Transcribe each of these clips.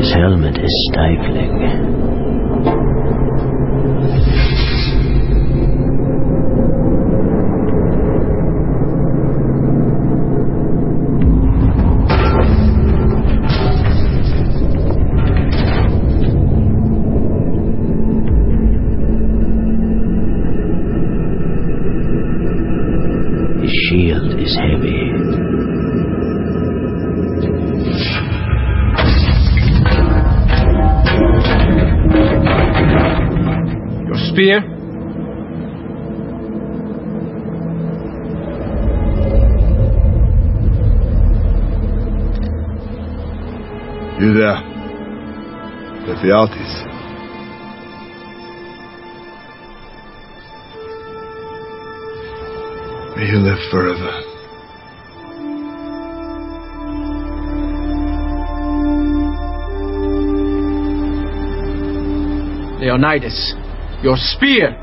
His helmet is stifling. His shield is heavy. Spear? You there, Ephialtes? May you live forever. Leonidas, your spear!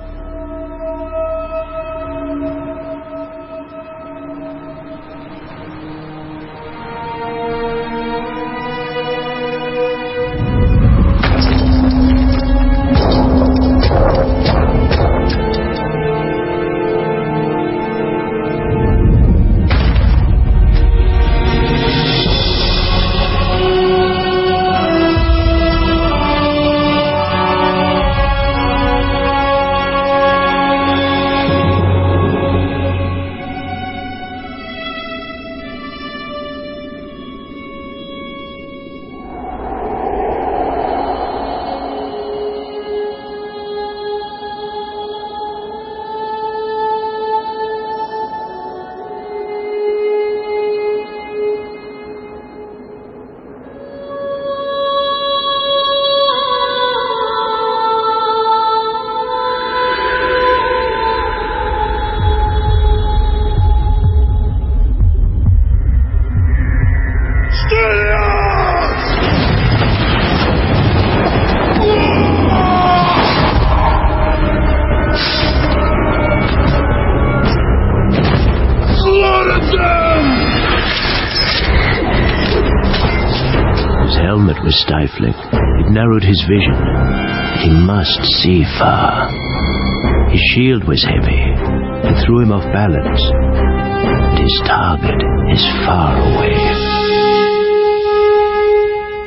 Was stifling. It narrowed his vision. He must see far. His shield was heavy and threw him off balance. And his target is far away.